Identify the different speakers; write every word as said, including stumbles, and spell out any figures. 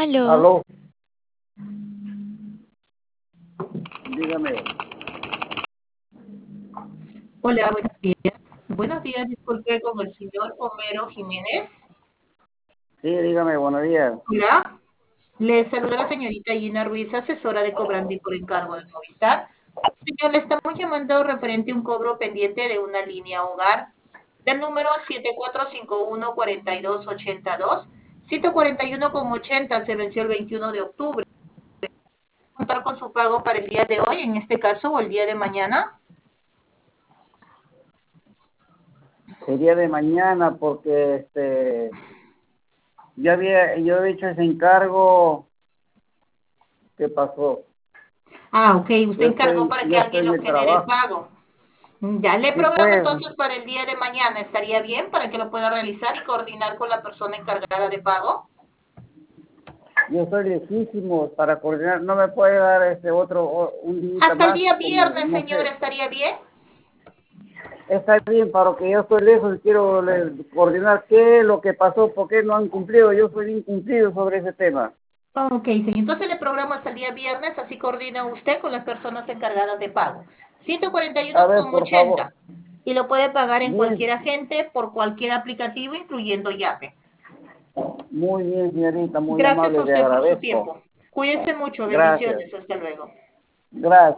Speaker 1: Aló,
Speaker 2: Aló, dígame.
Speaker 3: Hola, buenos días. Buenos días, disculpe con el señor Homero Jiménez.
Speaker 2: Sí, dígame, buenos días.
Speaker 3: Hola, le saluda la señorita Gina Ruiz, asesora de cobrante por encargo de Movistar. Señor, le estamos llamando referente a un cobro pendiente de una línea hogar del número siete cuatro cinco uno cuatro dos ocho dos. ciento cuarenta y uno con ochenta se venció el veintiuno de octubre. ¿Contar con su pago para el día de hoy, en este caso, o el día de mañana?
Speaker 2: El día de mañana, porque este, yo había, yo había hecho ese encargo. ¿Qué pasó?
Speaker 3: Ah, ok, usted
Speaker 2: Yo
Speaker 3: encargó
Speaker 2: estoy,
Speaker 3: para que
Speaker 2: yo estoy
Speaker 3: alguien
Speaker 2: en
Speaker 3: lo
Speaker 2: el
Speaker 3: genere el
Speaker 2: trabajo.
Speaker 3: pago. Ya le
Speaker 2: Sí,
Speaker 3: programo
Speaker 2: pues,
Speaker 3: entonces para el día de mañana. ¿Estaría bien para que lo pueda realizar y coordinar con la persona encargada de pago?
Speaker 2: yo estoy lejísimo para coordinar. No me puede dar este otro, o- un día
Speaker 3: Hasta el
Speaker 2: más,
Speaker 3: día
Speaker 2: como,
Speaker 3: viernes,
Speaker 2: no
Speaker 3: señor,
Speaker 2: sé.
Speaker 3: ¿estaría bien?
Speaker 2: Está bien, para que yo estoy lejos y quiero le- coordinar qué es lo que pasó, por qué no han cumplido. Yo soy incumplido sobre ese tema.
Speaker 3: Ok, señor. Entonces le programo hasta el día viernes, así coordina usted con las personas encargadas de pago. ciento cuarenta y
Speaker 2: A
Speaker 3: uno
Speaker 2: ver,
Speaker 3: con
Speaker 2: por favor.
Speaker 3: ochenta. Y lo puede pagar en
Speaker 2: Bien,
Speaker 3: cualquier agente, por cualquier aplicativo, incluyendo Yape.
Speaker 2: muy bien, señorita, muy
Speaker 3: Gracias a
Speaker 2: amable, le
Speaker 3: usted por su
Speaker 2: agradezco.
Speaker 3: tiempo. Cuídese mucho.
Speaker 2: Gracias,
Speaker 3: Bendiciones. Hasta luego.
Speaker 2: gracias.